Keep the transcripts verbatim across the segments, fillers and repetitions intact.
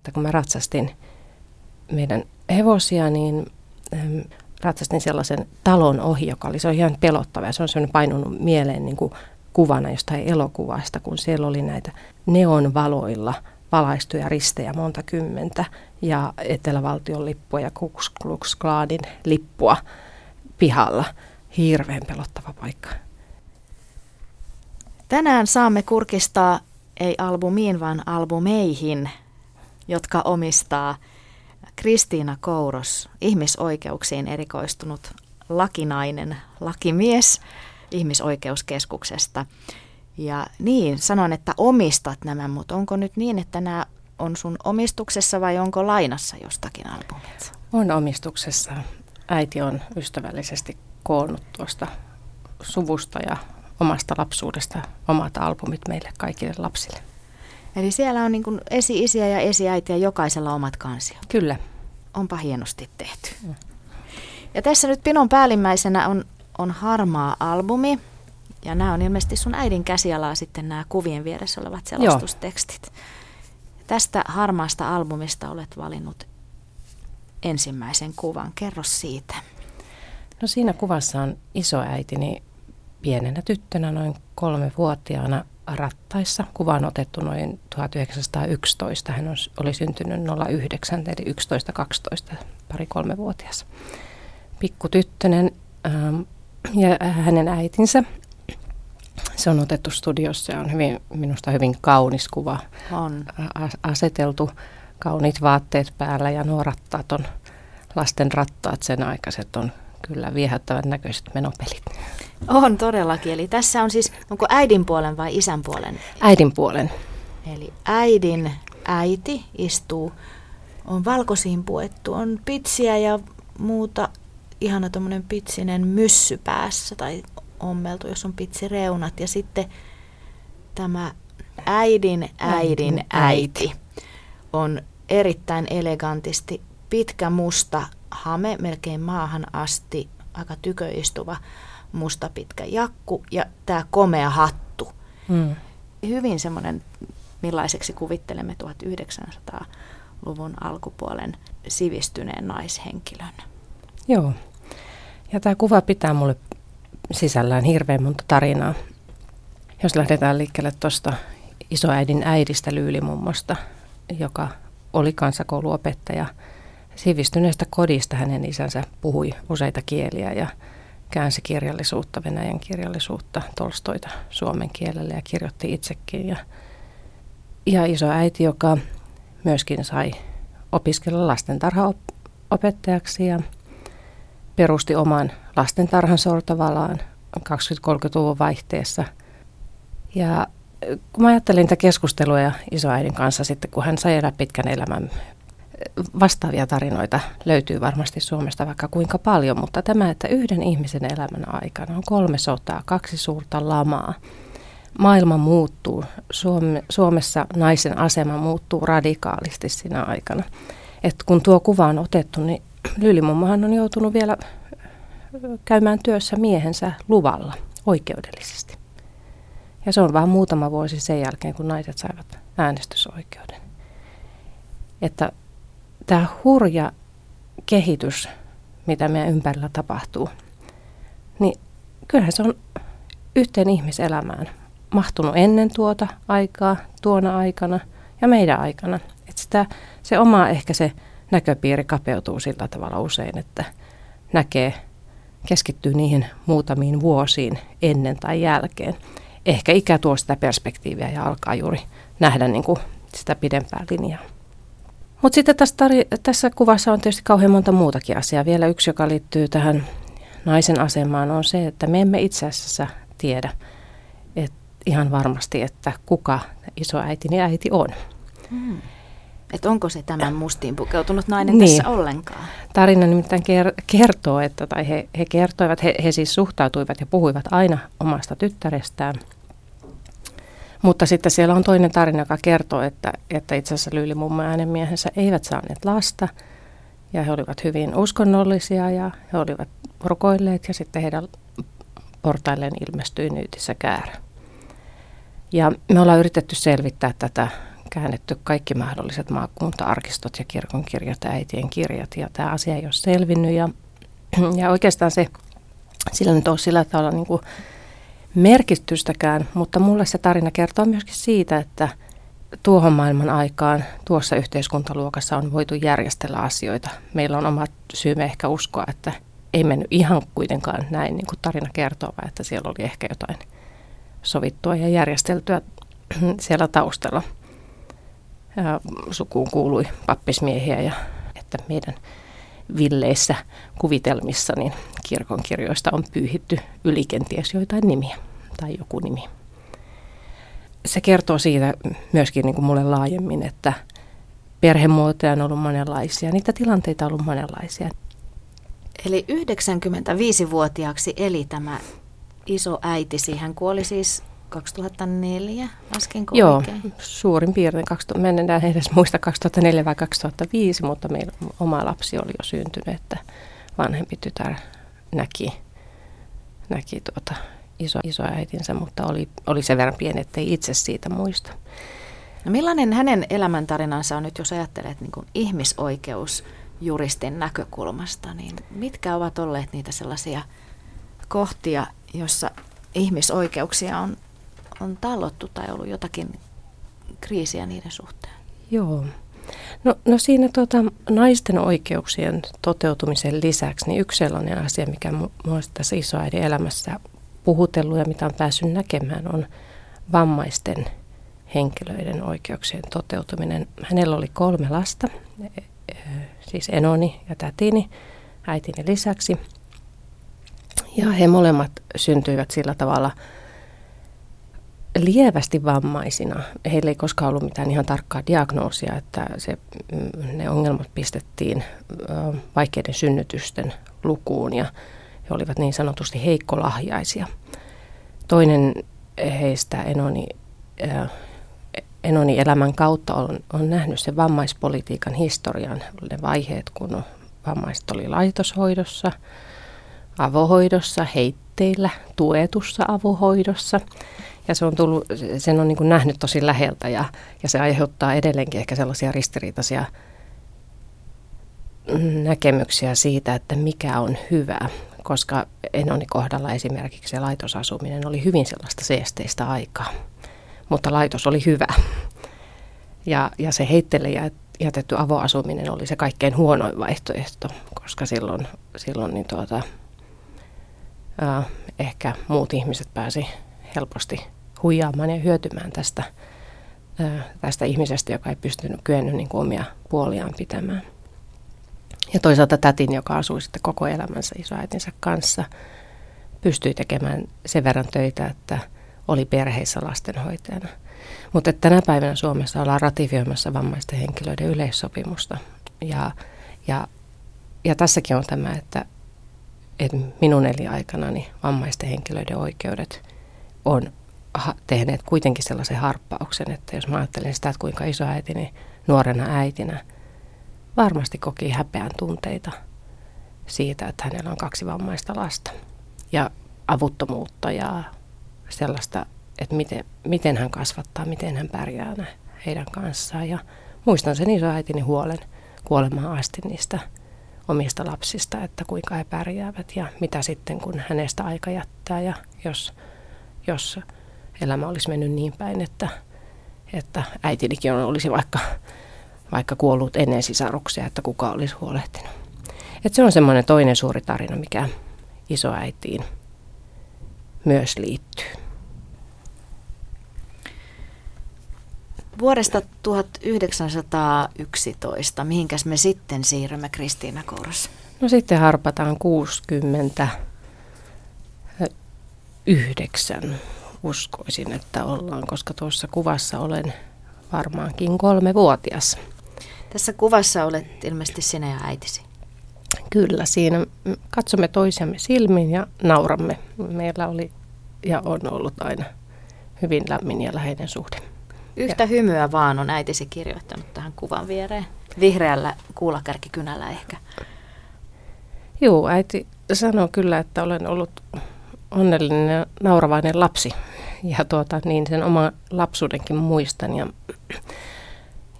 että kun mä ratsastin meidän hevosia, niin ähm, ratsastin sellaisen talon ohi, joka oli, se on ihan pelottava ja se on sellainen painunut mieleen niin kuin kuvana jostain elokuvasta, kun siellä oli näitä neonvaloilla valaistuja ristejä monta kymmentä ja Etelävaltion lippua ja Ku Klux Klanin lippua pihalla. Hirveän pelottava paikka. Tänään saamme kurkistaa ei albumiin, vaan albumeihin, jotka omistaa Kristiina Kouros, ihmisoikeuksiin erikoistunut lakinainen, lakimies Ihmisoikeuskeskuksesta. Ja niin, sanon, että omistat nämä, mutta onko nyt niin, että nämä on sun omistuksessa vai onko lainassa jostakin albumit? On omistuksessa. Äiti on ystävällisesti koonnut tuosta suvusta ja omasta lapsuudesta omat albumit meille kaikille lapsille. Eli siellä on niin kuin esi-isiä ja esiäitiä jokaisella omat kansiot. Kyllä. Onpa hienosti tehty. Mm. Ja tässä nyt pinon päällimmäisenä on, on harmaa albumi. Ja nämä on ilmeisesti sun äidin käsialaa sitten nämä kuvien vieressä olevat selostustekstit. Joo. Tästä harmaasta albumista olet valinnut ensimmäisen kuvan. Kerro siitä. No siinä kuvassa on isoäitini pienenä tyttönä noin kolmevuotiaana rattaissa. Kuva on otettu noin tuhatyhdeksänsataayksitoista. Hän oli syntynyt nolla yhdeksän, eli yksitoista kaksitoista, pari kolmevuotias. Pikku tyttönen ähm, ja hänen äitinsä. Se on otettu studiossa ja on hyvin, minusta hyvin kaunis kuva. On. Aseteltu, kauniit vaatteet päällä ja nuo rattaat on, lasten rattaat sen aikaiset on kyllä viehättävän näköiset menopelit. On todellakin. Eli tässä on siis, onko äidin puolen vai isän puolen? Äidin puolen. Eli äidin äiti istuu, on valkoisiin puettu, on pitsiä ja muuta, ihana tommonen pitsinen myssy päässä tai ommeltu, jos on pitsireunat. Ja sitten tämä äidin äidin äiti on erittäin elegantisti pitkä musta hame, melkein maahan asti, aika tyköistuva musta pitkä jakku ja tämä komea hattu. Mm. Hyvin semmoinen, millaiseksi kuvittelemme tuhatyhdeksänsataaluvun alkupuolen sivistyneen naishenkilön. Joo, ja tämä kuva pitää mulle sisällään hirveän monta tarinaa. Jos lähdetään liikkeelle tuosta isoäidin äidistä Lyylimummosta, joka oli kansakouluopettaja. Sivistyneestä kodista hänen isänsä puhui useita kieliä ja käänsi kirjallisuutta, venäjän kirjallisuutta, Tolstoita suomen kielelle ja kirjoitti itsekin. Ja, ja isoäiti, joka myöskin sai opiskella lastentarhaopettajaksi ja perusti oman lastentarhan Sortavalaan kaksikymmentä-kolmekymmentäluvun vaihteessa. Ja kun mä ajattelin tätä keskustelua ja isoäidin kanssa sitten, kun hän sai elää pitkän elämän, vastaavia tarinoita löytyy varmasti Suomesta vaikka kuinka paljon, mutta tämä, että yhden ihmisen elämän aikana on kolme sotaa, kaksi suurta lamaa. Maailma muuttuu, Suome, Suomessa naisen asema muuttuu radikaalisti siinä aikana. Et kun tuo kuva on otettu, niin Lyylimummohan on joutunut vielä käymään työssä miehensä luvalla oikeudellisesti. Ja se on vain muutama vuosi sen jälkeen, kun naiset saivat äänestysoikeuden. Että tämä hurja kehitys, mitä meidän ympärillä tapahtuu, niin kyllähän se on yhteen ihmiselämään mahtunut ennen tuota aikaa, tuona aikana ja meidän aikana. Että sitä, se oma ehkä se näköpiiri kapeutuu sillä tavalla usein, että näkee, keskittyy niihin muutamiin vuosiin ennen tai jälkeen. Ehkä ikä tuo sitä perspektiiviä ja alkaa juuri nähdä niin kuin sitä pidempää linjaa. Mutta sitten tässä, tari- tässä kuvassa on tietysti kauhean monta muutakin asiaa. Vielä yksi, joka liittyy tähän naisen asemaan, on se, että me emme itse asiassa tiedä et ihan varmasti, että kuka isoäitini äiti on. Hmm. Että onko se tämän mustiin pukeutunut nainen niin. Tässä ollenkaan? Tarina nimittäin kertoo, että tai he, he kertoivat, he, he siis suhtautuivat ja puhuivat aina omasta tyttärestään. Mutta sitten siellä on toinen tarina, joka kertoo, että, että itse asiassa Lyylimummo ja hänen miehensä eivät saaneet lasta. Ja he olivat hyvin uskonnollisia ja he olivat rukoilleet ja sitten heidän portailleen ilmestyi nyytissä käärä. Ja me ollaan yritetty selvittää tätä käännetty kaikki mahdolliset maakunta-arkistot ja kirkonkirjat ja äitien kirjat. Ja tämä asia ei ole selvinnyt. Ja, ja oikeastaan se sillä nyt on sillä tavalla niin kuin merkitystäkään, mutta mulle se tarina kertoo myöskin siitä, että tuohon maailman aikaan tuossa yhteiskuntaluokassa on voitu järjestellä asioita. Meillä on omat syymme ehkä uskoa, että ei mennyt ihan kuitenkaan näin, niin kuin tarina kertoo, vaan että siellä oli ehkä jotain sovittua ja järjesteltyä siellä taustalla. Ja sukuun kuului pappismiehiä ja että meidän villeissä kuvitelmissa niin kirkonkirjoista on pyyhitty yli kenties joitain nimiä tai joku nimi. Se kertoo siitä myöskin niin kuin mulle laajemmin, että perhemuotoja on ollut monenlaisia, niitä tilanteita on ollut monenlaisia. Eli yhdeksänkymmentäviisivuotiaaksi eli tämä iso äitisi, hän kuoli siis kaksituhattaneljä, laskinko Joo, oikein? suurin piirtein. Mä en enää edes muista kaksituhattaneljä vai kaksituhattaviisi, mutta meillä oma lapsi oli jo syntynyt, että vanhempi tytär näki, näki tuota iso, isoäitinsä, mutta oli, oli sen verran pieni, ettei itse siitä muista. No millainen hänen elämäntarinansa on nyt, jos ajattelet niin kuin ihmisoikeusjuristin näkökulmasta, niin mitkä ovat olleet niitä sellaisia kohtia, jossa ihmisoikeuksia on, on tallottu tai ollut jotakin kriisiä niiden suhteen? Joo. No, no siinä tuota, naisten oikeuksien toteutumisen lisäksi niin yksi sellainen asia, mikä minua tässä isoäidin elämässä puhutellut ja mitä on päässyt näkemään, on vammaisten henkilöiden oikeuksien toteutuminen. Hänellä oli kolme lasta, siis enoni ja tätini äitini lisäksi. Ja he molemmat syntyivät sillä tavalla lievästi vammaisina. Heillä ei koskaan ollut mitään ihan tarkkaa diagnoosia, että se, ne ongelmat pistettiin vaikeiden synnytysten lukuun ja he olivat niin sanotusti heikkolahjaisia. Toinen heistä Enoni, Enoni elämän kautta on, on nähnyt sen vammaispolitiikan historian, ne vaiheet, kun vammaiset oli laitoshoidossa, avohoidossa, heitteillä, tuetussa avohoidossa. Ja se on tullut, sen on niin kuin nähnyt tosi läheltä ja, ja se aiheuttaa edelleenkin ehkä sellaisia ristiriitaisia näkemyksiä siitä, että mikä on hyvä. Koska Enoni kohdalla esimerkiksi se laitosasuminen oli hyvin sellaista seesteistä aikaa, mutta laitos oli hyvä. Ja, ja se heitteille jätetty avoasuminen oli se kaikkein huonoin vaihtoehto, koska silloin, silloin niin tuota, äh, ehkä muut ihmiset pääsi helposti huijaamaan ja hyötymään tästä, äh, tästä ihmisestä, joka ei pystynyt kyennyt niin kuin omia puoliaan pitämään. Ja toisaalta tätin, joka asui sitten koko elämänsä isoäitinsä kanssa, pystyi tekemään sen verran töitä, että oli perheissä lastenhoitajana. Mutta tänä päivänä Suomessa ollaan ratifioimassa vammaisten henkilöiden yleissopimusta. Ja, ja, ja tässäkin on tämä, että, että minun elinaikanani vammaisten henkilöiden oikeudet on tehneet kuitenkin sellaisen harppauksen, että jos mä ajattelen sitä, että kuinka isoäitini nuorena äitinä varmasti koki häpeän tunteita siitä, että hänellä on kaksi vammaista lasta ja avuttomuutta ja sellaista, että miten, miten hän kasvattaa, miten hän pärjää heidän kanssaan. Ja muistan sen isoäitini huolen kuolemaan asti niistä omista lapsista, että kuinka he pärjäävät ja mitä sitten, kun hänestä aika jättää ja jos, jos elämä olisi mennyt niin päin, että, että äitinikin olisi vaikka vaikka kuollut ennen sisaruksia, että kuka olisi huolehtinut. Et se on semmoinen toinen suuri tarina, mikä isoäitiin myös liittyy. Vuodesta tuhatyhdeksänsataayksitoista, mihinkäs me sitten siirrymme, Kristiina Kouros? No sitten harpataan kuusikymmentäyhdeksän, uskoisin, että ollaan, koska tuossa kuvassa olen varmaankin kolmevuotias. Tässä kuvassa olet ilmeisesti sinä ja äitisi. Kyllä, siinä katsomme toisiamme silmiin ja nauramme. Meillä oli ja on ollut aina hyvin lämmin ja läheinen suhde. Yhtä ja hymyä vaan on äitisi kirjoittanut tähän kuvan viereen. Vihreällä kuulakärkikynällä ehkä. Joo, äiti sanoo kyllä, että olen ollut onnellinen ja nauravainen lapsi. Ja tuota, niin sen oma lapsuudenkin muistan. Ja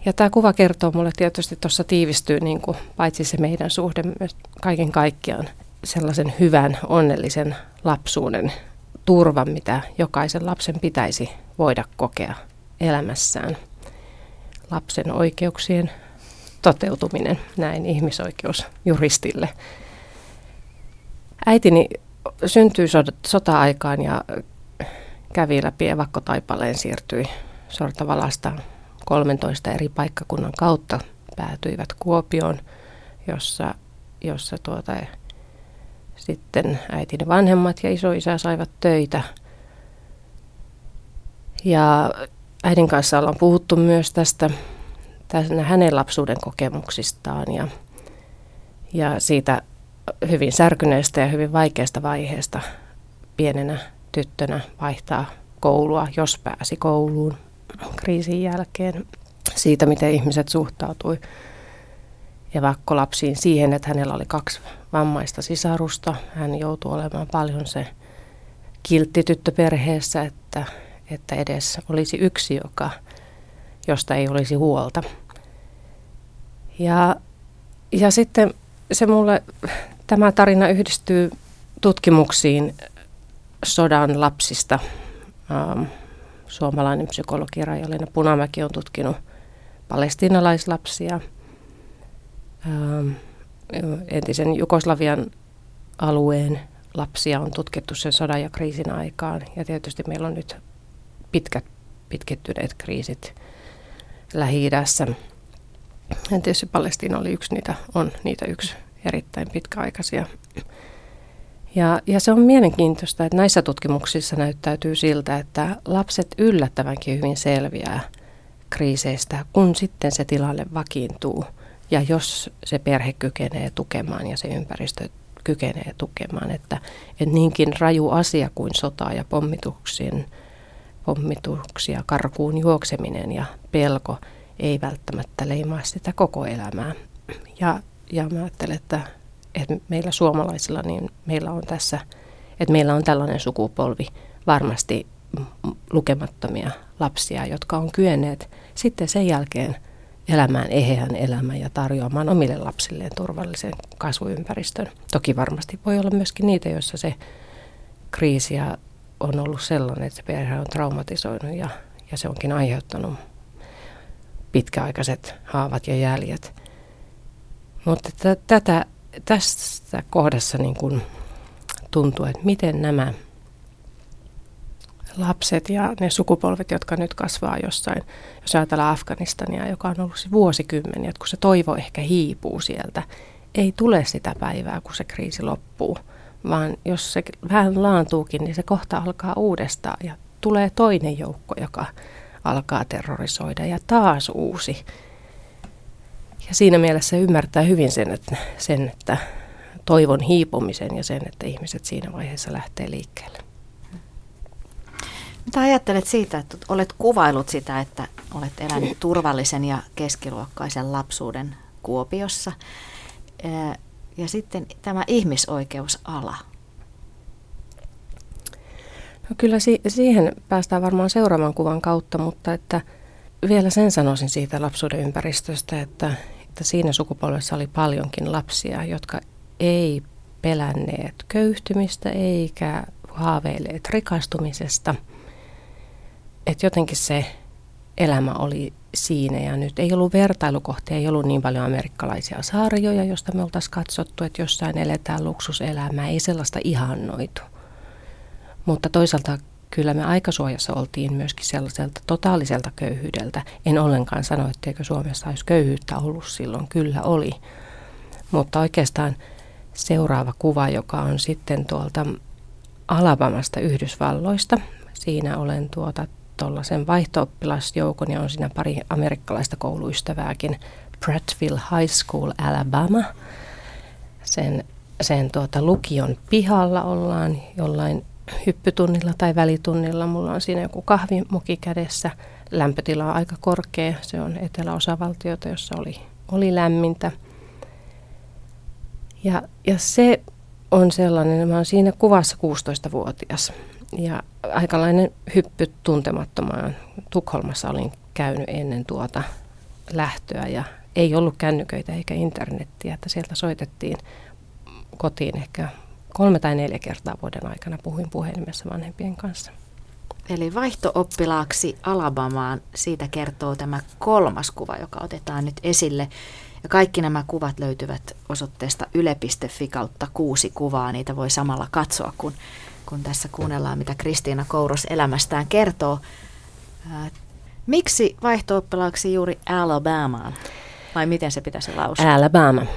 Ja tämä kuva kertoo mulle tietysti, tuossa tiivistyy niin kuin, paitsi se meidän suhde myös kaiken kaikkiaan sellaisen hyvän, onnellisen lapsuuden turvan, mitä jokaisen lapsen pitäisi voida kokea elämässään. Lapsen oikeuksien toteutuminen, näin ihmisoikeusjuristille. Äitini syntyi sota-aikaan ja kävi läpi evakkotaipaleen, siirtyi Sortavalasta kolmentoista eri paikkakunnan kautta, päätyivät Kuopioon, jossa, jossa tuota, sitten äitini vanhemmat ja isoisä saivat töitä. Ja äidin kanssa ollaan puhuttu myös tästä, tästä hänen lapsuuden kokemuksistaan ja, ja siitä hyvin särkyneestä ja hyvin vaikeasta vaiheesta pienenä tyttönä vaihtaa koulua, jos pääsi kouluun kriisin jälkeen. Siitä, miten ihmiset suhtautui evakkolapsiin, siihen, että hänellä oli kaksi vammaista sisarusta. Hän joutui olemaan paljon se kiltti tyttö perheessä, että, että edes olisi yksi, joka, josta ei olisi huolta. Ja, ja sitten se mulle, tämä tarina yhdistyy tutkimuksiin sodan lapsista. Ähm, suomalainen psykologi Raija-Leena Punamäki on tutkinut palestiinalaislapsia, ähm, entisen Jugoslavian alueen lapsia on tutkittu sen sodan ja kriisin aikaan. Ja tietysti meillä on nyt pitkät, pitkittyneet kriisit Lähi-idässä. Ja tietysti Palestiina oli yksi niitä, on niitä yksi erittäin pitkäaikaisia. Ja, ja se on mielenkiintoista, että näissä tutkimuksissa näyttäytyy siltä, että lapset yllättävänkin hyvin selviää kriiseistä, kun sitten se tilanne vakiintuu. Ja jos se perhe kykenee tukemaan ja se ympäristö kykenee tukemaan, että, että niinkin raju asia kuin sota ja pommituksien, pommituksia, karkuun juokseminen ja pelko ei välttämättä leimaa sitä koko elämää. Ja, ja mä ajattelen, että, että meillä suomalaisilla, niin meillä on tässä, että meillä on tällainen sukupolvi varmasti lukemattomia lapsia, jotka on kyenneet sitten sen jälkeen elämään eheän elämän ja tarjoamaan omille lapsilleen turvallisen kasvuympäristön. Toki varmasti voi olla myöskin niitä, joissa se kriisi on ollut sellainen, että se perhe on traumatisoinut ja, ja se onkin aiheuttanut pitkäaikaiset haavat ja jäljet. Mutta t- tätä, tässä kohdassa niin kun tuntuu, että miten nämä lapset ja ne sukupolvet, jotka nyt kasvaa jossain, jos ajatellaan Afganistania, joka on ollut se vuosikymmeniä, että kun se toivo ehkä hiipuu sieltä, ei tule sitä päivää, kun se kriisi loppuu, vaan jos se vähän laantuukin, niin se kohta alkaa uudestaan ja tulee toinen joukko, joka alkaa terrorisoida ja taas uusi. Ja siinä mielessä ymmärtää hyvin sen, että, sen, että toivon hiipumisen ja sen, että ihmiset siinä vaiheessa lähtee liikkeelle. Mitä ajattelet siitä, että olet kuvailut sitä, että olet elänyt turvallisen ja keskiluokkaisen lapsuuden Kuopiossa ja sitten tämä ihmisoikeusala? No kyllä si- siihen päästään varmaan seuraavan kuvan kautta, mutta että vielä sen sanoisin siitä lapsuuden ympäristöstä, että, että siinä sukupolvessa oli paljonkin lapsia, jotka ei pelänneet köyhtymistä eikä haaveilleet rikastumisesta. Että jotenkin se elämä oli siinä ja nyt ei ollut vertailukohtia, ei ollut niin paljon amerikkalaisia sarjoja, joista me oltaisiin katsottu, että jossain eletään luksuselämää, ei sellaista ihannoitu. Mutta toisaalta kyllä me aikasuojassa oltiin myöskin sellaiselta totaaliselta köyhyydeltä. En ollenkaan sano, etteikö Suomessa olisi köyhyyttä ollut silloin, kyllä oli. Mutta oikeastaan seuraava kuva, joka on sitten tuolta Alabamasta Yhdysvalloista. Siinä olen tuota tuollaisen vaihto-oppilasjoukon ja on siinä pari amerikkalaista kouluystävääkin. Prattville High School, Alabama. Sen, sen tuota lukion pihalla ollaan jollain hyppytunnilla tai välitunnilla. Mulla on siinä joku kahvimuki kädessä. Lämpötila on aika korkea. Se on eteläosavaltiota, jossa oli, oli lämmintä. Ja, ja se on sellainen, mä oon siinä kuvassa kuusitoistavuotias. Ja aikalainen hyppy tuntemattomaan. Tukholmassa olin käynyt ennen tuota lähtöä ja ei ollut kännyköitä eikä internettiä, että sieltä soitettiin kotiin ehkä kolme tai neljä kertaa vuoden aikana, puhuin puhelimessa vanhempien kanssa. Eli vaihto-oppilaaksi Alabamaan, siitä kertoo tämä kolmas kuva, joka otetaan nyt esille. Ja kaikki nämä kuvat löytyvät osoitteesta yle piste fi kautta kuusi kuvaa. Niitä voi samalla katsoa, kun, kun tässä kuunnellaan, mitä Kristiina Kouros elämästään kertoo. Ää, miksi vaihto-oppilaaksi juuri Alabamaan? Vai miten se pitäisi lausua? Alabama.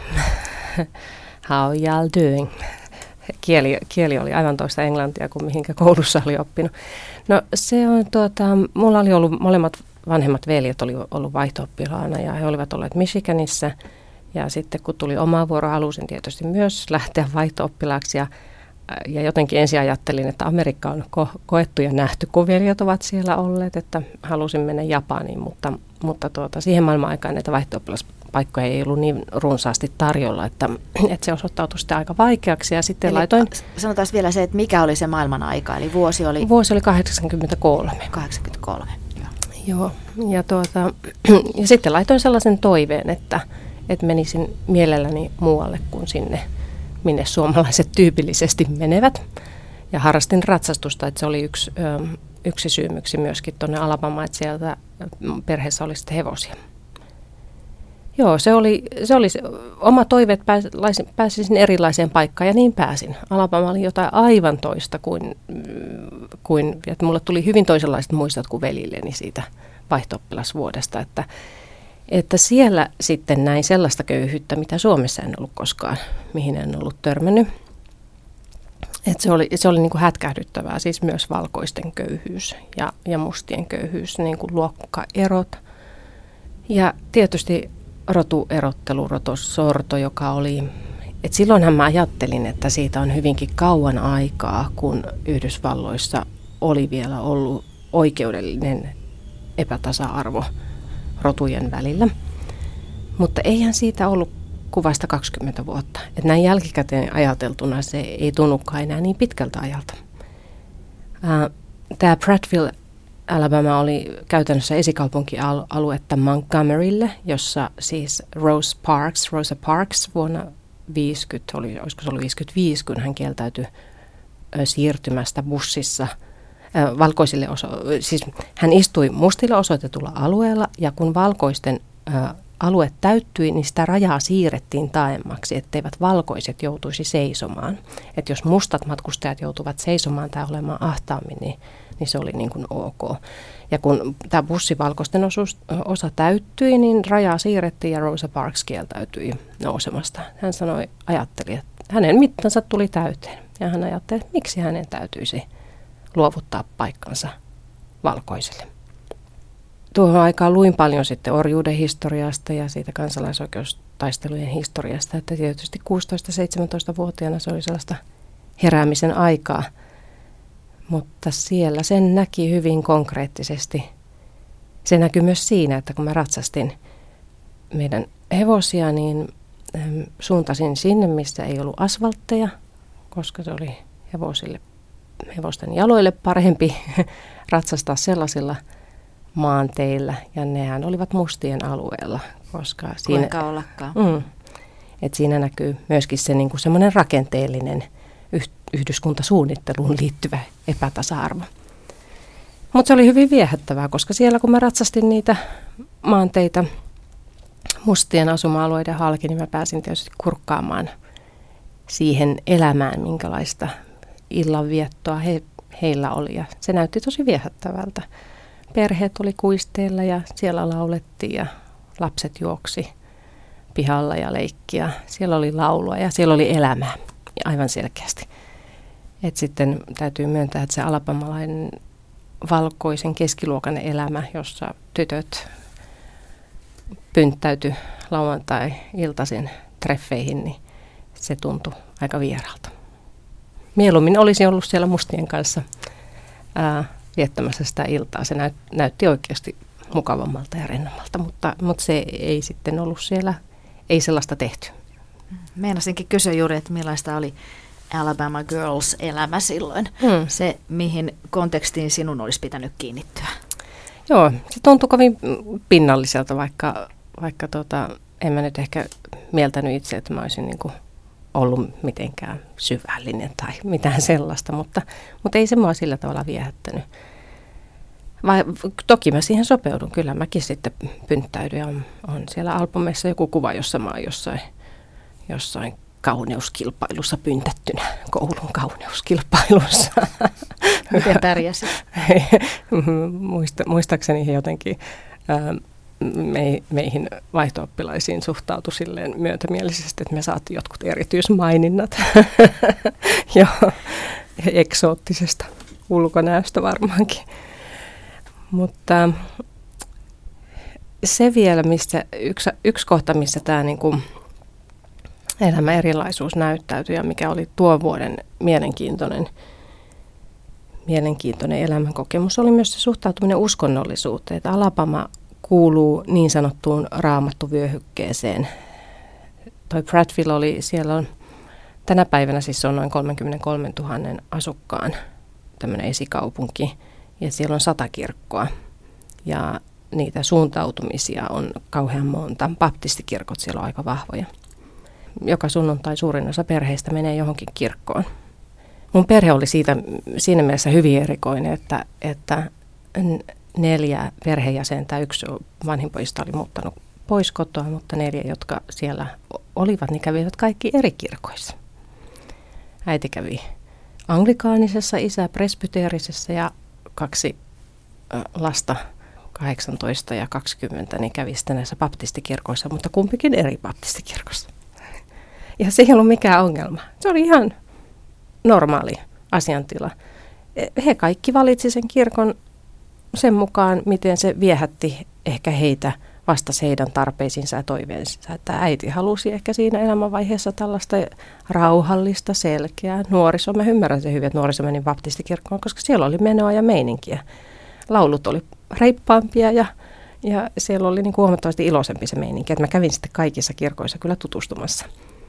How y'all doing? Kieli, kieli oli aivan toista englantia kuin mihinkä koulussa oli oppinut. No se on tuota, mulla oli ollut molemmat vanhemmat veljet oli ollut vaihto-oppilaana ja he olivat olleet Michiganissa. Ja sitten kun tuli oma vuoro, halusin tietysti myös lähteä vaihto-oppilaaksi ja, ja jotenkin ensin ajattelin, että Amerikka on ko- koettu ja nähty, kun veljet ovat siellä olleet, että halusin mennä Japaniin, mutta, mutta tuota, siihen maailman aikaan näitä vaihto-oppilaspaikkoja ei ollut niin runsaasti tarjolla, että, että se osoittautui sitten aika vaikeaksi ja sitten Eli laitoin... Sanotaan vielä se, että mikä oli se maailman aika, eli vuosi oli... Vuosi oli kahdeksankymmentäkolme. kahdeksankymmentäkolme, joo. Joo, ja, tuota, ja sitten laitoin sellaisen toiveen, että, että menisin mielelläni muualle kuin sinne, minne suomalaiset tyypillisesti menevät. Ja harrastin ratsastusta, että se oli yksi, yksi syy miksi myöskin tuonne Alabamaan, että sieltä perheessä oli sitten hevosia. Joo, se oli, se oli se oma toive, että pääs, pääsisin erilaiseen paikkaan ja niin pääsin. Alabama oli jotain aivan toista kuin, kuin että mulle tuli hyvin toisenlaiset muistot kuin velilleni siitä vaihto-oppilasvuodesta, että, että siellä sitten näin sellaista köyhyyttä, mitä Suomessa en ollut koskaan, mihin en ollut törmännyt. Että se oli, se oli niin kuin hätkähdyttävää, siis myös valkoisten köyhyys ja, ja mustien köyhyys, niin kuin luokkaerot ja tietysti rotuerottelu, rotosorto, joka oli, että silloinhan mä ajattelin, että siitä on hyvinkin kauan aikaa, kun Yhdysvalloissa oli vielä ollut oikeudellinen epätasa-arvo rotujen välillä. Mutta eihän siitä ollut kuvasta kaksikymmentä vuotta. Että näin jälkikäteen ajateltuna se ei tunnukaan enää niin pitkältä ajalta. Tämä Prattville, Alabama oli käytännössä esikaupunkialuetta Montgomerylle, jossa siis Rosa Parks, Rosa Parks vuonna viisikymmentä, oli, olisiko se ollut viisikymmentäviisi, kun hän kieltäytyi siirtymästä bussissa ö, valkoisille oso- siis hän istui mustille osoitetulla alueella ja kun valkoisten ö, alue täyttyi, niin sitä rajaa siirrettiin taaemmaksi, etteivät valkoiset joutuisi seisomaan. Että jos mustat matkustajat joutuvat seisomaan tai olemaan ahtaammin, niin, niin se oli niin kuin ok. Ja kun tämä bussivalkoisten osuus, osa täyttyi, niin rajaa siirrettiin ja Rosa Parks kieltäytyi nousemasta. Hän sanoi, ajatteli, että hänen mittansa tuli täyteen. Ja hän ajatteli, että miksi hänen täytyisi luovuttaa paikkansa valkoisille. Tuohon aikaan luin paljon sitten orjuuden historiasta ja siitä kansalaisoikeustaistelujen historiasta, että tietysti kuusitoista-seitsemäntoista-vuotiaana se oli sellaista heräämisen aikaa, mutta siellä sen näki hyvin konkreettisesti. Se näkyi myös siinä, että kun mä ratsastin meidän hevosia, niin suuntasin sinne, missä ei ollut asfaltteja, koska se oli hevosille, hevosten jaloille parempi ratsastaa sellaisilla maanteillä, ja nehän olivat mustien alueella, koska siinä, kuinka ollakaan. Mm, et siinä näkyy myöskin se niinku semmoinen rakenteellinen yh, yhdyskuntasuunnitteluun liittyvä epätasa-arvo. Mutta se oli hyvin viehättävää, koska siellä kun mä ratsastin niitä maanteita mustien asuma-alueiden halki, niin mä pääsin tietysti kurkkaamaan siihen elämään, minkälaista illanviettoa he, heillä oli, ja se näytti tosi viehättävältä. Perheet oli kuisteilla ja siellä laulettiin ja lapset juoksi pihalla ja leikkiä. Siellä oli laulua ja siellä oli elämää aivan selkeästi. Et sitten täytyy myöntää, että se alabamalainen valkoisen keskiluokan elämä, jossa tytöt pynttäytyi lauantai-iltaisin treffeihin, niin se tuntui aika vieraalta. Mieluummin olisi ollut siellä mustien kanssa ää, viettämässä sitä iltaa. Se näyt, näytti oikeasti mukavammalta ja rennommalta, mutta, mutta se ei sitten ollut siellä, ei sellaista tehty. Meinasinkin kysyä juuri, että millaista oli Alabama Girls elämä silloin. Hmm. Se, mihin kontekstiin sinun olisi pitänyt kiinnittyä. Joo, se tuntui kovin pinnalliselta, vaikka, vaikka tota, en mä nyt ehkä mieltänyt itse, että mä olisin niin kuin ollut mitenkään syvällinen tai mitään sellaista, mutta, mutta ei se mua sillä tavalla viehättänyt. Vai, toki mä siihen sopeudun, kyllä mäkin sitten pynttäydyn ja on, on siellä albumeissa joku kuva, jossa mä oon jossain, jossain kauneuskilpailussa pyntättynä, koulun kauneuskilpailussa. Miten pärjäsit? Muista, muistaakseni he jotenkin ää, me, meihin vaihto-oppilaisiin suhtautui silleen myötämielisesti, että me saatiin jotkut erityismaininnat. Joo, eksoottisesta ulkonäöstä varmaankin. Mutta se vielä, mistä yksi, yksi kohta, missä tämä niinku elämän erilaisuus näyttäytyi ja mikä oli tuon vuoden mielenkiintoinen, mielenkiintoinen elämänkokemus, oli myös se suhtautuminen uskonnollisuuteen. Että Alabama kuuluu niin sanottuun raamattuvyöhykkeeseen. Toi Prattville oli, siellä on tänä päivänä siis on noin kolmekymmentäkolmetuhatta asukkaan tämmöinen esikaupunki. Ja siellä on sata kirkkoa ja niitä suuntautumisia on kauhean monta. Baptistikirkot siellä on aika vahvoja. Joka sunnuntai suurin osa perheistä menee johonkin kirkkoon. Mun perhe oli siitä, siinä mielessä hyvin erikoinen, että, että neljä perheenjäsentä, yksi vanhinpojista oli muuttanut pois kotoa, mutta neljä, jotka siellä olivat, niin kävivät kaikki eri kirkoissa. Äiti kävi anglikaanisessa, isä presbyteerisessä ja kaksi lasta, kahdeksantoista ja kaksikymmentä, niin kävi sitten näissä baptistikirkoissa, mutta kumpikin eri baptistikirkossa. Ja se ei ollut mikään ongelma. Se oli ihan normaali asiantila. He kaikki valitsi sen kirkon sen mukaan, miten se viehätti ehkä heitä, vastasi heidän tarpeisiinsa ja toiveensa. Että äiti halusi ehkä siinä elämänvaiheessa tällaista rauhallista, selkeää nuorisoa. Mä ymmärrän sen hyvin, että nuoriso meni baptistikirkkoon, koska siellä oli menoa ja meininkiä. Laulut oli reippaampia ja, ja siellä oli niin kuin huomattavasti iloisempi se meininki. Että mä kävin sitten kaikissa kirkoissa kyllä tutustumassa.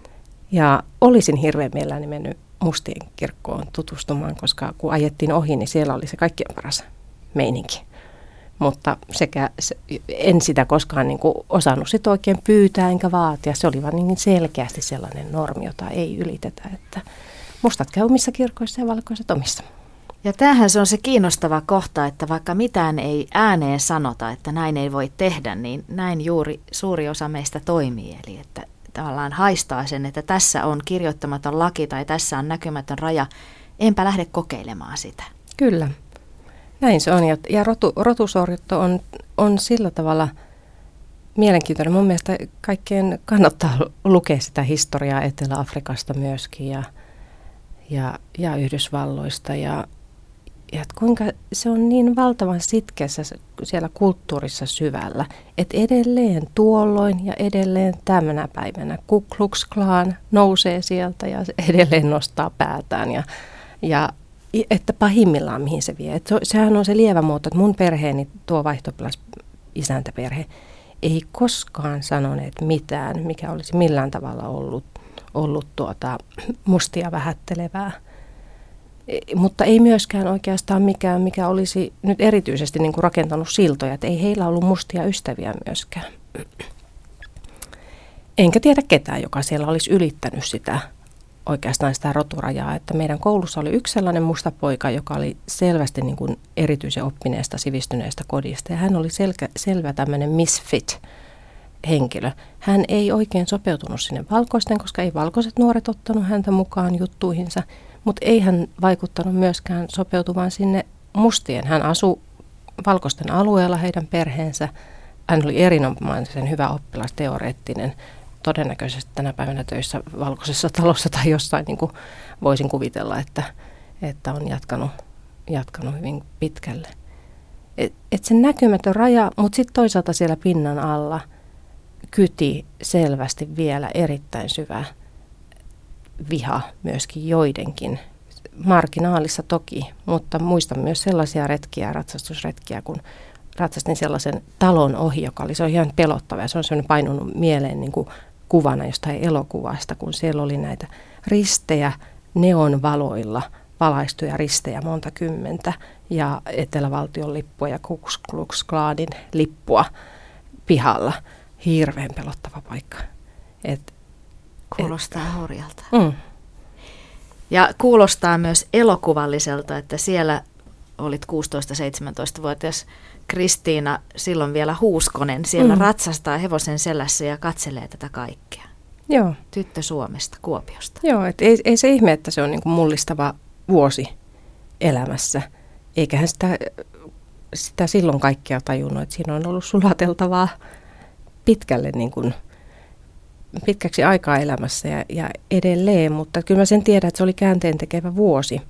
Ja olisin hirveän mielelläni mennyt Mustien kirkkoon tutustumaan, koska kun ajettiin ohi, niin siellä oli se kaikkien paras meininki. Mutta sekä, se, en sitä koskaan niin kuin osannut sit oikein pyytää enkä vaatia. Se oli vaan niin selkeästi sellainen normi, jota ei ylitetä. Että mustat käy omissa kirkoissa ja valkoiset omissa. Ja tämähän se on se kiinnostava kohta, että vaikka mitään ei ääneen sanota, että näin ei voi tehdä, niin näin juuri suuri osa meistä toimii. Eli että tavallaan haistaa sen, että tässä on kirjoittamaton laki tai tässä on näkymätön raja. Enpä lähde kokeilemaan sitä. Kyllä. Näin se on, ja rotu, rotusorjotto on, on sillä tavalla mielenkiintoinen. Mun mielestä kaikkien kannattaa lukea sitä historiaa Etelä-Afrikasta myöskin ja, ja, ja Yhdysvalloista. Ja, ja kuinka se on niin valtavan sitkeässä siellä kulttuurissa syvällä, että edelleen tuolloin ja edelleen tämänä päivänä Ku Klux Klan nousee sieltä ja edelleen nostaa päätään ja, ja että pahimmillaan mihin se vie. Että sehän on se lievä muoto, että mun perheeni, tuo vaihto-oppilas isäntäperhe, ei koskaan sanoneet mitään, mikä olisi millään tavalla ollut, ollut tuota, mustia vähättelevää. Mutta ei myöskään oikeastaan mikään, mikä olisi nyt erityisesti niin kuin rakentanut siltoja, että ei heillä ollut mustia ystäviä myöskään. Enkä tiedä ketään, joka siellä olisi ylittänyt sitä oikeastaan sitä roturajaa, että meidän koulussa oli yksi sellainen musta poika, joka oli selvästi niin kuin erityisen oppineesta, sivistyneestä kodista. Ja hän oli selkä, selvä tämmöinen misfit-henkilö. Hän ei oikein sopeutunut sinne valkoisten, koska ei valkoiset nuoret ottanut häntä mukaan juttuihinsa. Mutta ei hän vaikuttanut myöskään sopeutumaan sinne mustien. Hän asui valkoisten alueella, heidän perheensä. Hän oli erinomaisen hyvä oppilas, teoreettinen. Todennäköisesti tänä päivänä töissä valkoisessa talossa tai jossain niin kuin voisin kuvitella, että, että on jatkanut, jatkanut hyvin pitkälle. Et, et se näkymätön raja, mutta sitten toisaalta siellä pinnan alla kyti selvästi vielä erittäin syvä viha myöskin joidenkin. Marginaalissa toki, mutta muistan myös sellaisia retkiä, ratsastusretkiä, kun ratsastin sellaisen talon ohi, joka oli, se on ihan pelottava ja se on sellainen painunut mieleen niin kuin kuvana jostain elokuvasta, kun siellä oli näitä ristejä neonvaloilla, valaistuja ristejä monta kymmentä ja Etelävaltion lippua ja Ku Klux Klanin lippua pihalla. hirveän pelottava paikka. Et, kuulostaa et, hurjalta. Mm. Ja kuulostaa myös elokuvalliselta, että siellä olit kuusitoista-seitsemäntoista-vuotias Kristiina, silloin vielä huuskonen, siellä mm. ratsastaa hevosen selässä ja katselee tätä kaikkea. Joo. Tyttö Suomesta, Kuopiosta. Joo, et ei, ei se ihme, että se on niinku mullistava vuosi elämässä. Eiköhän sitä, sitä silloin kaikkea tajunnut, että siinä on ollut sulateltavaa pitkälle niin kuin, pitkäksi aikaa elämässä ja, ja edelleen, mutta kyllä mä sen tiedän, että se oli käänteen tekevä vuosi.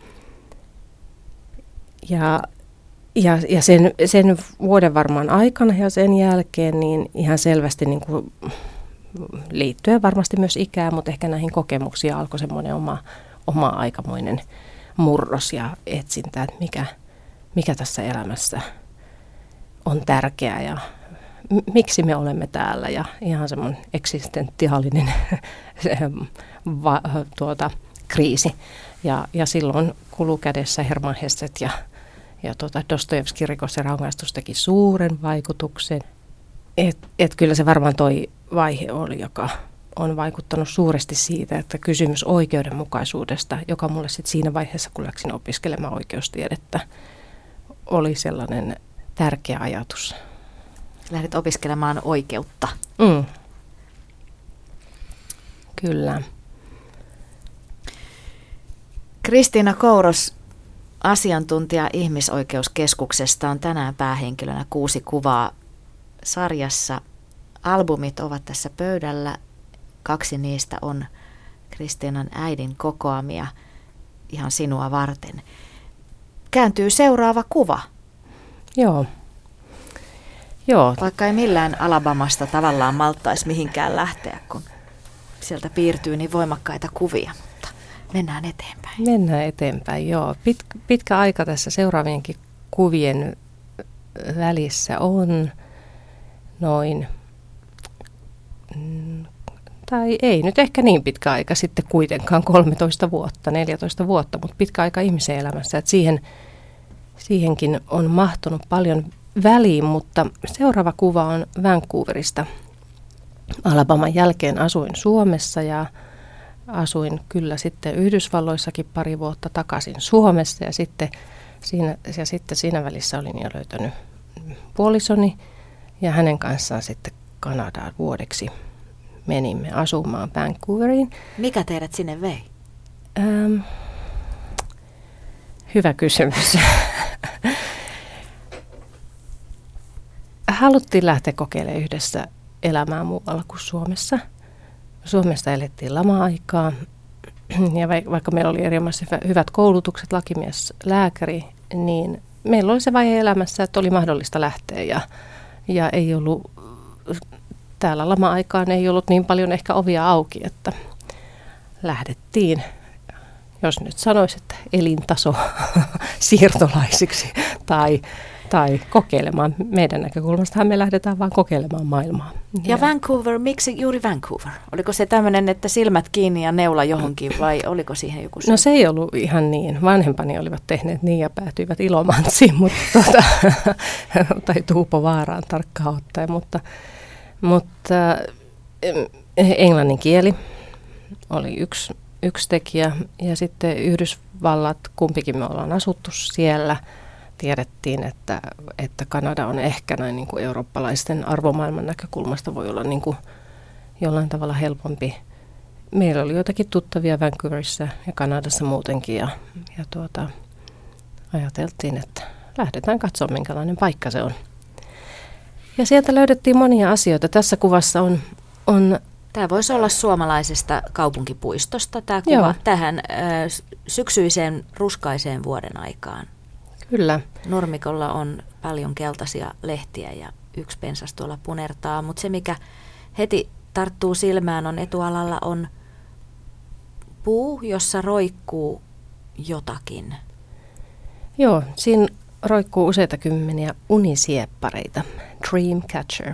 Ja, ja, ja sen, sen vuoden varmaan aikana ja sen jälkeen niin ihan selvästi niin kuin, liittyen varmasti myös ikään, mutta ehkä näihin kokemuksiin alkoi semmoinen oma, oma aikamoinen murros ja etsintä, että mikä, mikä tässä elämässä on tärkeää ja m- miksi me olemme täällä ja ihan semmoinen eksistentiaalinen va, tuota, kriisi. Ja, ja silloin kulukädessä Hermann Hesset ja, ja tuota Dostojevskin Rikos ja rangaistus teki suuren vaikutuksen. Et, et kyllä se varmaan toi vaihe oli, joka on vaikuttanut suuresti siitä, että kysymys oikeudenmukaisuudesta, joka mulle sitten siinä vaiheessa, kun läksin opiskelemaan oikeustiedettä, oli sellainen tärkeä ajatus. Lähdit opiskelemaan oikeutta. Mm. Kyllä. Kristiina Kouros, asiantuntija Ihmisoikeuskeskuksesta, on tänään päähenkilönä Kuusi kuvaa sarjassa. Albumit ovat tässä pöydällä. Kaksi niistä on Kristiinan äidin kokoamia ihan sinua varten. Kääntyy seuraava kuva. Joo. Joo. Vaikka ei millään Alabamasta tavallaan malttaisi mihinkään lähteä, kun sieltä piirtyy niin voimakkaita kuvia, mutta mennään eteenpäin. Mennään eteenpäin, joo. Pit, pitkä aika tässä seuraavienkin kuvien välissä on noin, tai ei nyt ehkä niin pitkä aika sitten kuitenkaan, kolmetoista vuotta, neljätoista vuotta, mutta pitkä aika ihmisen elämässä, että siihen, siihenkin on mahtunut paljon väliin, mutta seuraava kuva on Vancouverista. Alabaman jälkeen asuin Suomessa ja asuin kyllä sitten Yhdysvalloissakin pari vuotta takaisin Suomessa ja sitten siinä, ja sitten siinä välissä olin jo löytänyt puolisoni ja hänen kanssaan sitten Kanadaan vuodeksi menimme asumaan Vancouveriin. Mikä teidät sinne vei? Ähm, hyvä kysymys. Haluttiin lähteä kokeilemaan yhdessä elämää muualla kuin Suomessa. Suomesta elettiin lama-aikaa ja vaikka meillä oli erilaisia hyvät koulutukset, lakimies, lääkäri, niin meillä oli se vaihe elämässä, että oli mahdollista lähteä ja, ja ei ollut, täällä lama-aikaan ei ollut niin paljon ehkä ovia auki, että lähdettiin, jos nyt sanoisi, että elintaso siirtolaisiksi tai Tai kokeilemaan. Meidän näkökulmastahan me lähdetään vaan kokeilemaan maailmaa. Ja, ja Vancouver, miksi juuri Vancouver? Oliko se tämmöinen, että silmät kiinni ja neula johonkin vai oliko siihen joku syy? No se ei ollut ihan niin. Vanhempani olivat tehneet niin ja päätyivät Ilomantsiin, mutta tuota, tai Tuupovaaraan tarkkaan ottaen. Mutta, mutta englannin kieli oli yksi, yksi tekijä ja sitten Yhdysvallat, kumpikin me ollaan asuttu siellä. Tiedettiin, että, että Kanada on ehkä näin niin kuin eurooppalaisten arvomaailman näkökulmasta voi olla niin kuin jollain tavalla helpompi. Meillä oli jotakin tuttavia Vancouverissa ja Kanadassa muutenkin ja, ja tuota, ajateltiin, että lähdetään katsomaan, minkälainen paikka se on. Ja sieltä löydettiin monia asioita. Tässä kuvassa on... on Tämä voisi olla suomalaisesta kaupunkipuistosta, tämä kuva joo. tähän äh, syksyiseen ruskaiseen vuoden aikaan. Kyllä. Nurmikolla on paljon keltaisia lehtiä ja yksi pensas tuolla punertaa, mutta se mikä heti tarttuu silmään on etualalla on puu, jossa roikkuu jotakin. Joo, siinä roikkuu useita kymmeniä unisieppareita, Dreamcatcher.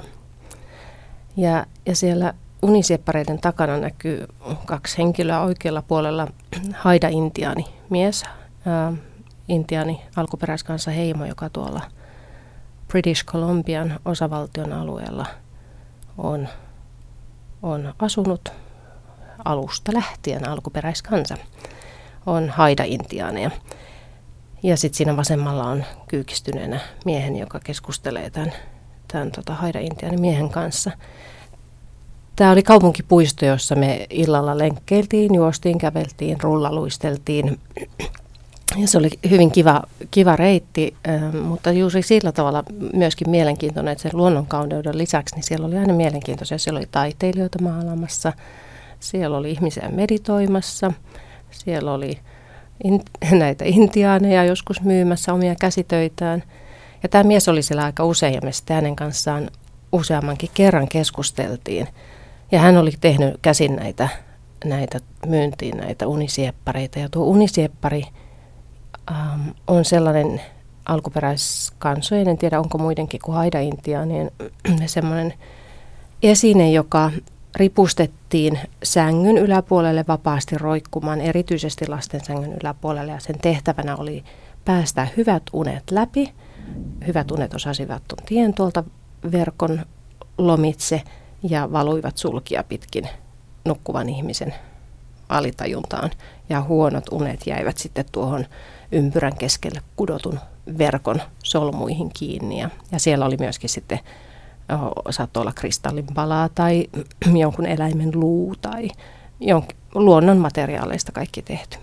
Ja, ja siellä unisieppareiden takana näkyy kaksi henkilöä oikealla puolella, Haida-intiaani mies, ää, intiaani alkuperäiskansa heimo, joka tuolla British Columbian osavaltion alueella on, on asunut alusta lähtien, alkuperäiskansa, on haida-intiaaneja. Ja sitten siinä vasemmalla on kyykistyneenä miehen, joka keskustelee tämän, tämän tota haida-intiaanin miehen kanssa. Tämä oli kaupunkipuisto, jossa me illalla lenkkeiltiin, juostiin, käveltiin, rullaluisteltiin. Ja se oli hyvin kiva, kiva reitti, mutta juuri sillä tavalla myöskin mielenkiintoinen, että sen luonnonkauneuden lisäksi niin siellä oli aina mielenkiintoisia. Siellä oli taiteilijoita maalaamassa, siellä oli ihmisiä meditoimassa, siellä oli in, näitä intiaaneja joskus myymässä omia käsitöitään. Ja tämä mies oli siellä aika usein ja me sitten hänen kanssaan useammankin kerran keskusteltiin. Ja hän oli tehnyt käsin näitä, näitä myyntiin, näitä unisieppareita. Ja tuo unisieppari ähm, on sellainen alkuperäiskansojen, en tiedä onko muidenkin kuin haida-intiaanien, semmoinen esine, joka ripustettiin sängyn yläpuolelle vapaasti roikkumaan, erityisesti lasten sängyn yläpuolelle. Ja sen tehtävänä oli päästää hyvät unet läpi. Hyvät unet osasivat tuon tien tuolta verkon lomitse ja valuivat sulkia pitkin nukkuvan ihmisen alitajuntaan. Ja huonot unet jäivät sitten tuohon ympyrän keskelle kudotun verkon solmuihin kiinni. Ja, ja siellä oli myöskin sitten, oh, saattoi olla kristallinpalaa tai jonkun eläimen luu tai jonkin, luonnon materiaaleista kaikki tehty.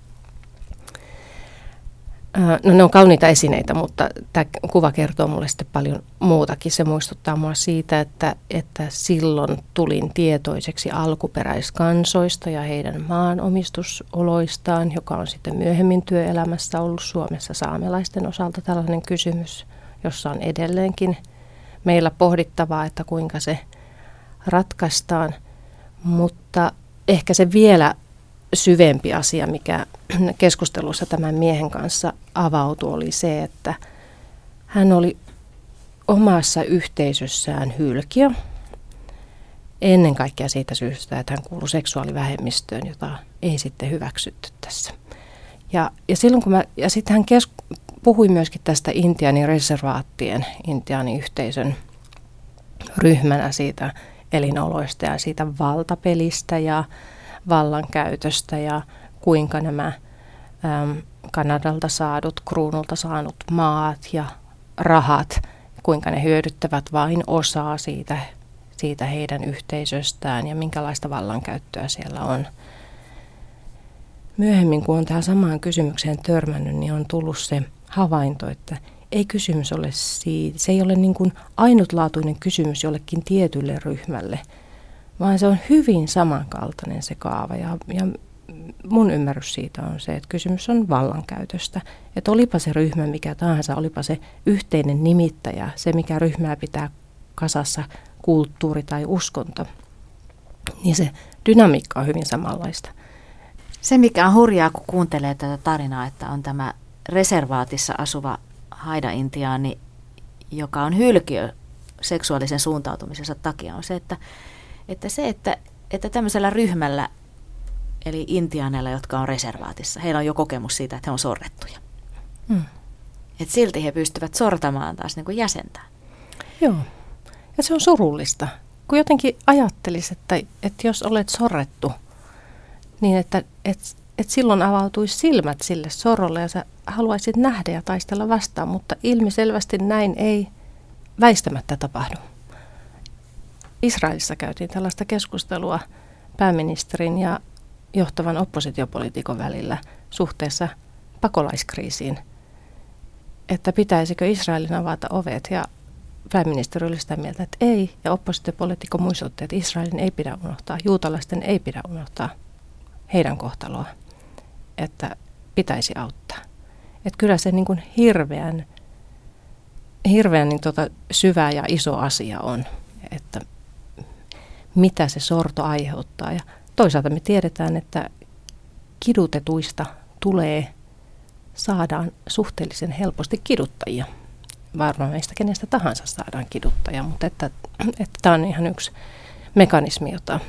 No ne on kauniita esineitä, mutta tämä kuva kertoo mulle sitten paljon muutakin. Se muistuttaa mua siitä, että, että silloin tulin tietoiseksi alkuperäiskansoista ja heidän maanomistusoloistaan, joka on sitten myöhemmin työelämässä ollut Suomessa saamelaisten osalta tällainen kysymys, jossa on edelleenkin meillä pohdittavaa, että kuinka se ratkaistaan. Mutta ehkä se vielä syvempi asia, mikä keskustelussa tämän miehen kanssa avautui, oli se, että hän oli omassa yhteisössään hylkiö. Ennen kaikkea siitä syystä, että hän kuului seksuaalivähemmistöön, jota ei sitten hyväksytty tässä. Ja, ja silloin kun mä, ja sitten hän kes, puhui myöskin tästä Intiaanin reservaattien, Intiaanin yhteisön ryhmänä siitä elinoloista ja siitä valtapelistä ja vallankäytöstä ja kuinka nämä äm, Kanadalta saadut, kruunulta saanut maat ja rahat, kuinka ne hyödyttävät vain osaa siitä, siitä heidän yhteisöstään ja minkälaista vallankäyttöä siellä on. Myöhemmin, kun on tähän samaan kysymykseen törmännyt, niin on tullut se havainto, että ei kysymys ole siitä, se ei ole niin kuin ainutlaatuinen kysymys jollekin tietylle ryhmälle, vaan se on hyvin samankaltainen se kaava. Ja, ja mun ymmärrys siitä on se, että kysymys on vallankäytöstä. Että olipa se ryhmä mikä tahansa, olipa se yhteinen nimittäjä, se mikä ryhmää pitää kasassa, kulttuuri tai uskonto, niin se dynamiikka on hyvin samanlaista. Se mikä on hurjaa, kun kuuntelee tätä tarinaa, että on tämä reservaatissa asuva haida-intiaani, joka on hylkiö seksuaalisen suuntautumisensa takia, on se, että Että se, että, että tämmöisellä ryhmällä, eli intiaaneilla, jotka on reservaatissa, heillä on jo kokemus siitä, että he on sorrettuja. Hmm. Että silti he pystyvät sortamaan taas niin kuin jäsentään. Joo, ja se on surullista. Kun jotenkin ajattelisi, että, että jos olet sorrettu, niin että, että, että silloin avautuisi silmät sille sorrolle ja sä haluaisit nähdä ja taistella vastaan, mutta ilmiselvästi näin ei väistämättä tapahdu. Israelissa käytiin tällaista keskustelua pääministerin ja johtavan oppositiopoliitikon välillä suhteessa pakolaiskriisiin, että pitäisikö Israelin avata ovet, ja pääministeri oli sitä mieltä, että ei, ja oppositiopoliitikko muistutti, että Israelin ei pidä unohtaa, juutalaisten ei pidä unohtaa heidän kohtaloa, että pitäisi auttaa. Että kyllä se niin kuin hirveän, hirveän niin tota syvä ja iso asia on, että mitä se sorto aiheuttaa. Ja toisaalta me tiedetään, että kidutetuista tulee, saadaan suhteellisen helposti kiduttajia. Varmaan meistä kenestä tahansa saadaan kiduttajia, mutta että, että tämä on ihan yksi mekanismi, jota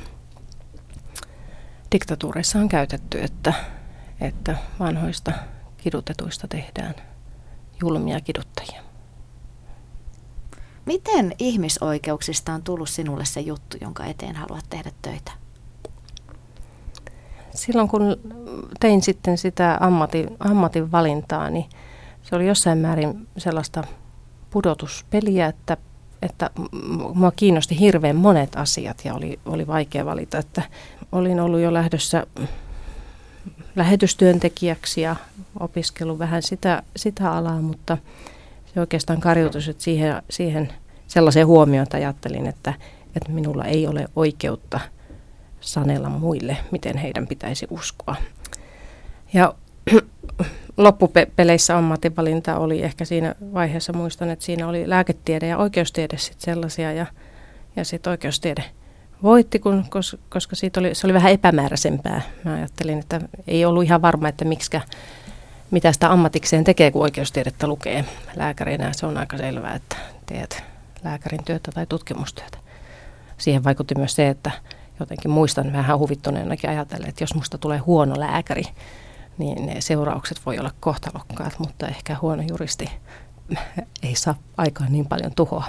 diktatuureissa on käytetty, että, että vanhoista kidutetuista tehdään julmia kiduttajia. Miten ihmisoikeuksista on tullut sinulle se juttu, jonka eteen haluat tehdä töitä? Silloin kun tein sitten sitä ammatin, ammatin valintaa, niin se oli jossain määrin sellaista pudotuspeliä, että, että mua kiinnosti hirveän monet asiat ja oli, oli vaikea valita, että olin ollut jo lähdössä lähetystyöntekijäksi ja opiskellut vähän sitä, sitä alaa, mutta se oikeastaan kariutui siihen, siihen sellaiseen huomioon, että ajattelin, että, että minulla ei ole oikeutta sanella muille, miten heidän pitäisi uskoa. Ja loppupeleissä ammatinvalinta oli ehkä siinä vaiheessa, muistan, että siinä oli lääketiede ja oikeustiede sit sellaisia ja, ja sitten oikeustiede voitti, kun, koska siitä oli, se oli vähän epämääräisempää. Mä ajattelin, että ei ollut ihan varma, että miksikä, mitä sitä ammatikseen tekee, kun oikeustiedettä lukee lääkärinä. Se on aika selvää, että teet lääkärin työtä tai tutkimustyötä. Siihen vaikutti myös se, että jotenkin muistan vähän huvittuneenakin ajatellen, että jos musta tulee huono lääkäri, niin ne seuraukset voi olla kohtalokkaat, mutta ehkä huono juristi ei saa aikaan niin paljon tuhoa.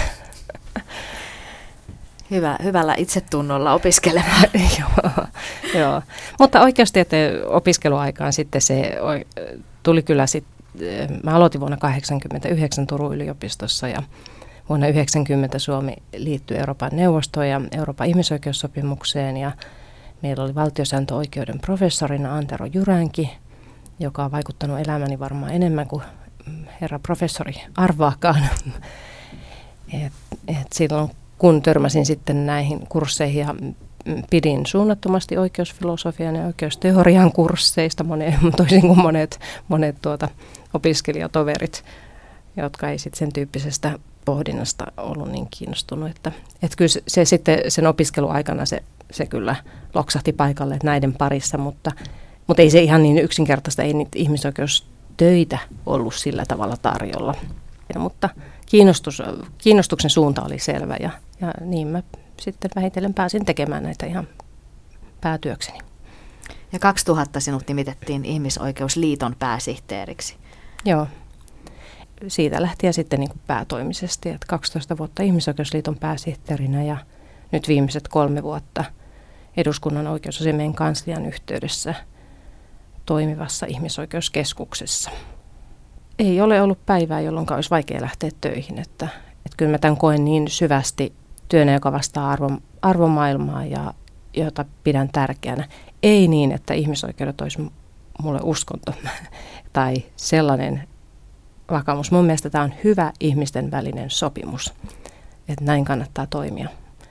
Hyvä, hyvällä itsetunnolla opiskelemaan. joo, joo. Mutta oikeustieteen opiskeluaikaan sitten se tuli kyllä sitten, mä aloitin vuonna kahdeksankymmentäyhdeksän Turun yliopistossa ja vuonna yhdeksänkymmentä Suomi liittyi Euroopan neuvostoon ja Euroopan ihmisoikeussopimukseen ja meillä oli valtiosääntöoikeuden professorina Antero Jyränki, joka on vaikuttanut elämäni varmaan enemmän kuin herra professori arvaakaan. et, et silloin kun törmäsin sitten näihin kursseihin ja pidin suunnattomasti oikeusfilosofian ja oikeusteorian kursseista, monet, toisin kuin monet, monet tuota, opiskelijatoverit, jotka ei sitten sen tyyppisestä pohdinnasta ollut niin kiinnostunut. Että, että kyllä se, se sitten sen opiskeluaikana se, se kyllä loksahti paikalle näiden parissa, mutta, mutta ei se ihan niin yksinkertaista, ei niitä ihmisoikeustöitä ollut sillä tavalla tarjolla. Ja, mutta kiinnostus, kiinnostuksen suunta oli selvä ja, ja niin mä sitten vähitellen pääsin tekemään näitä ihan päätyökseni. Ja kaksituhatta sinut nimitettiin Ihmisoikeusliiton pääsihteeriksi. Joo. Siitä lähtien sitten niin kuin päätoimisesti, että kaksitoista vuotta Ihmisoikeusliiton pääsihteerinä ja nyt viimeiset kolme vuotta eduskunnan oikeusasiamiehen kanslian yhteydessä toimivassa ihmisoikeuskeskuksessa. Ei ole ollut päivää, jolloin olisi vaikea lähteä töihin, että, että kyllä mä tämän koen niin syvästi työnä, joka vastaa arvo, arvomaailmaa ja jota pidän tärkeänä. Ei niin, että ihmisoikeudet olisi mulle uskonto tai sellainen vakaumus. Mun mielestä tämä on hyvä ihmisten välinen sopimus, että näin kannattaa toimia.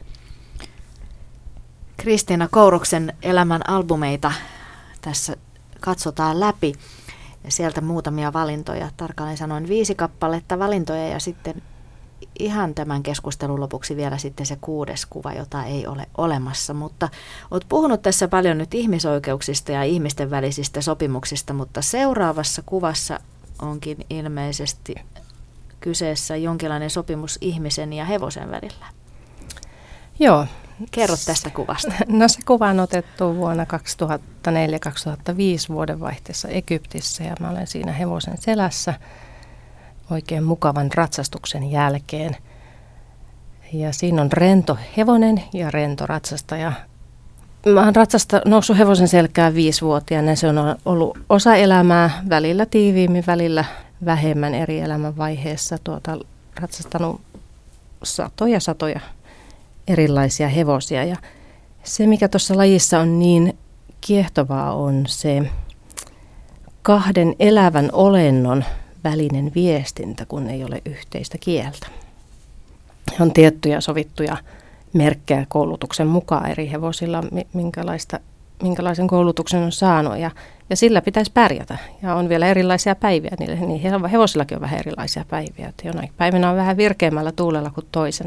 Kristiina Kouroksen elämän albumeita tässä katsotaan läpi ja sieltä muutamia valintoja, tarkalleen sanoen viisi kappaletta valintoja ja sitten ihan tämän keskustelun lopuksi vielä sitten se kuudes kuva, jota ei ole olemassa, mutta olet puhunut tässä paljon nyt ihmisoikeuksista ja ihmisten välisistä sopimuksista, mutta seuraavassa kuvassa onkin ilmeisesti kyseessä jonkinlainen sopimus ihmisen ja hevosen välillä. Joo. Kerro tästä kuvasta. No se kuva on otettu vuonna kaksituhattaneljä kaksituhattaviisi vuodenvaihteessa Egyptissä ja mä olen siinä hevosen selässä oikein mukavan ratsastuksen jälkeen. Ja siinä on rento hevonen ja rento ratsastaja. Mä oon ratsasta noussut hevosen selkään viisivuotiaana ja se on ollut osa elämää, välillä tiiviimmin, välillä vähemmän eri elämänvaiheessa. Tuota, ratsastanut satoja satoja erilaisia hevosia ja se mikä tuossa lajissa on niin kiehtovaa on se kahden elävän olennon välinen viestintä, kun ei ole yhteistä kieltä. On tiettyjä sovittuja merkkejä koulutuksen mukaan eri hevosilla, minkälaista, minkälaisen koulutuksen on saanut ja, ja sillä pitäisi pärjätä. Ja on vielä erilaisia päiviä, niille, niin hevosillakin on vähän erilaisia päiviä, että jonain päivinä on vähän virkeämmällä tuulella kuin toisena.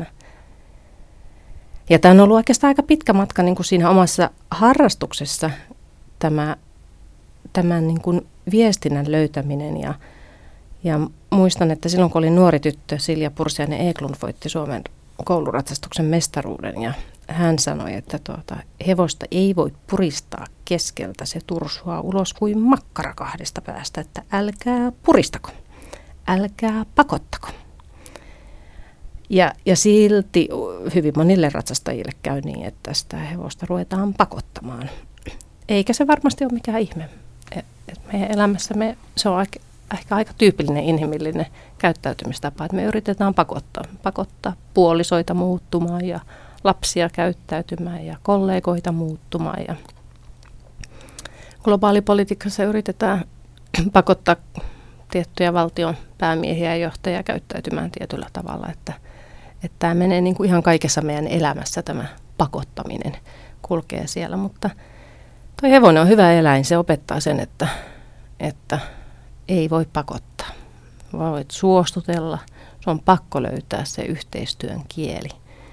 Ja tämä on ollut oikeastaan aika pitkä matka niin kuin siinä omassa harrastuksessa, tämä, tämän niin kuin viestinnän löytäminen. Ja, ja muistan, että silloin kun olin nuori tyttö, Silja Pursiainen Eklund voitti Suomen kouluratsastuksen mestaruuden. Ja hän sanoi, että tuota, hevosta ei voi puristaa keskeltä, se tursuaa ulos kuin makkara kahdesta päästä, että älkää puristako, älkää pakottako. Ja, ja silti hyvin monille ratsastajille käy niin, että sitä hevosta ruvetaan pakottamaan. Eikä se varmasti ole mikään ihme. Et, et meidän elämässämme se on aika, ehkä aika tyypillinen inhimillinen käyttäytymistapa, että me yritetään pakottaa, pakottaa puolisoita muuttumaan ja lapsia käyttäytymään ja kollegoita muuttumaan. Ja globaalipolitiikassa yritetään pakottaa tiettyjä valtion päämiehiä ja johtajia käyttäytymään tietyllä tavalla, että, että tämä menee niin kuin ihan kaikessa meidän elämässä, tämä pakottaminen kulkee siellä, mutta tuo hevonen on hyvä eläin, se opettaa sen, että, että ei voi pakottaa, voit suostutella, se on pakko löytää se yhteistyön kieli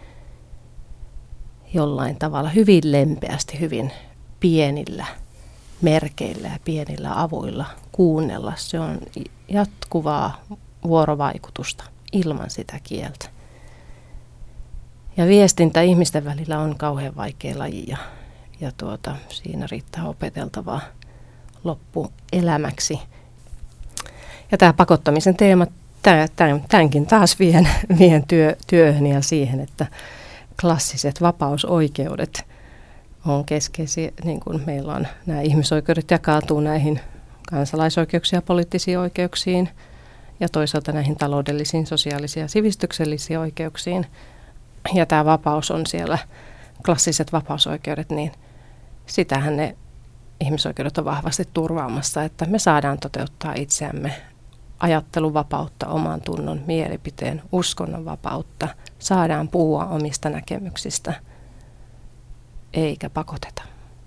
jollain tavalla hyvin lempeästi, hyvin pienillä merkeillä ja pienillä avuilla kuunnella. Se on jatkuvaa vuorovaikutusta ilman sitä kieltä. Ja viestintä ihmisten välillä on kauhean vaikea laji ja, ja tuota, siinä riittää opeteltavaa loppuelämäksi. Ja tämä pakottamisen teema, tämänkin taas vien, vien työ, työhön ja siihen, että klassiset vapausoikeudet on keskeisiä, niin kuin meillä on nämä ihmisoikeudet jakautuu näihin kansalaisoikeuksiin ja poliittisiin oikeuksiin ja toisaalta näihin taloudellisiin, sosiaalisiin ja sivistyksellisiin oikeuksiin. Ja tämä vapaus on siellä, klassiset vapausoikeudet, niin sitähän ne ihmisoikeudet on vahvasti turvaamassa, että me saadaan toteuttaa itseämme ajatteluvapautta, oman tunnon, mielipiteen, uskonnon vapautta, saadaan puhua omista näkemyksistä, eikä pakoteta.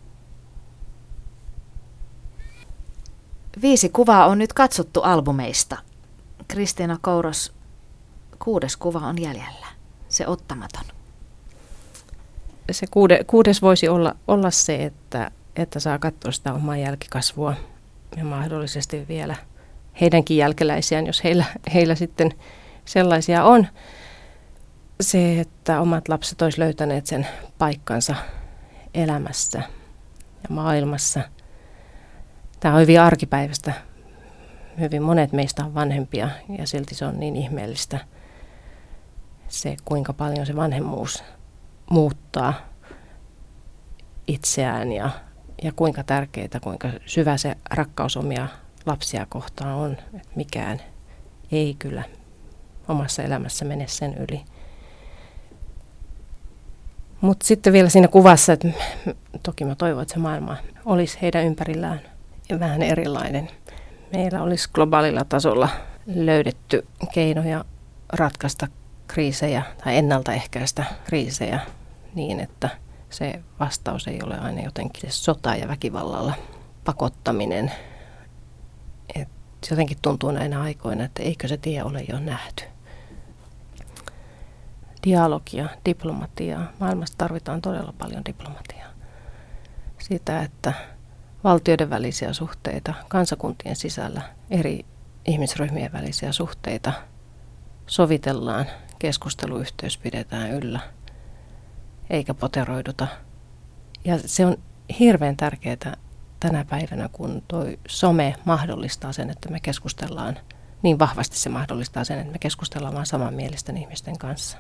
Viisi kuvaa on nyt katsottu albumeista. Kristiina Kouros, kuudes kuva on jäljellä, se ottamaton. Se kuude, kuudes voisi olla, olla se, että, että saa katsoa sitä omaa jälkikasvua ja mahdollisesti vielä heidänkin jälkeläisiään, jos heillä, heillä sitten sellaisia on. Se, että omat lapset olisi löytäneet sen paikkansa elämässä ja maailmassa. Tämä on hyvin arkipäiväistä. Hyvin monet meistä on vanhempia ja silti se on niin ihmeellistä se, kuinka paljon se vanhemmuus muuttaa itseään ja, ja kuinka tärkeää, kuinka syvä se rakkaus omia lapsia kohtaan on. Että mikään ei kyllä omassa elämässä mene sen yli. Mutta sitten vielä siinä kuvassa, että toki mä toivon, että se maailma olisi heidän ympärillään vähän erilainen. Meillä olisi globaalilla tasolla löydetty keinoja ratkaista kriisejä tai ennaltaehkäistä kriisejä niin, että se vastaus ei ole aina jotenkin sota ja väkivallalla pakottaminen. Et jotenkin tuntuu näinä aikoina, että eikö se tie ole jo nähty. Dialogia, diplomatiaa. Maailmassa tarvitaan todella paljon diplomatiaa. Sitä, että valtioiden välisiä suhteita, kansakuntien sisällä, eri ihmisryhmien välisiä suhteita sovitellaan, keskusteluyhteys pidetään yllä, eikä poteroiduta. Ja se on hirveän tärkeää tänä päivänä, kun tuo some mahdollistaa sen, että me keskustellaan, niin vahvasti se mahdollistaa sen, että me keskustellaan vain samanmielisten ihmisten kanssa.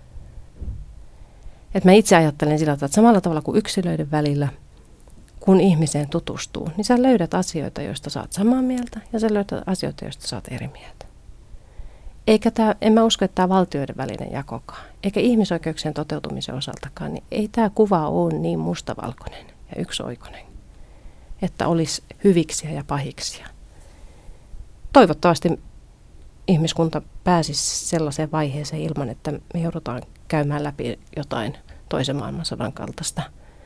Et mä itse ajattelen sillä tavalla, että samalla tavalla kuin yksilöiden välillä, kun ihmiseen tutustuu, niin sä löydät asioita, joista saat samaa mieltä, ja sä löydät asioita, joista saat eri mieltä. Eikä tää, en mä usko, että tämä valtioiden välinen jakokaan, eikä ihmisoikeuksien toteutumisen osaltakaan, niin ei tämä kuva ole niin mustavalkoinen ja yksioikoinen, että olisi hyviksiä ja pahiksia. Toivottavasti ihmiskunta pääsisi sellaiseen vaiheeseen ilman, että me joudutaan käymään läpi jotain toisen maailmansodan kaltaista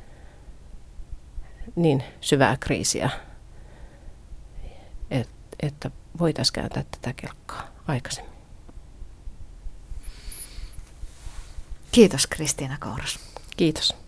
niin syvää kriisiä, et, että voitaisiin kääntää tätä kelkkaa aikaisemmin. Kiitos Kristiina Kouros. Kiitos.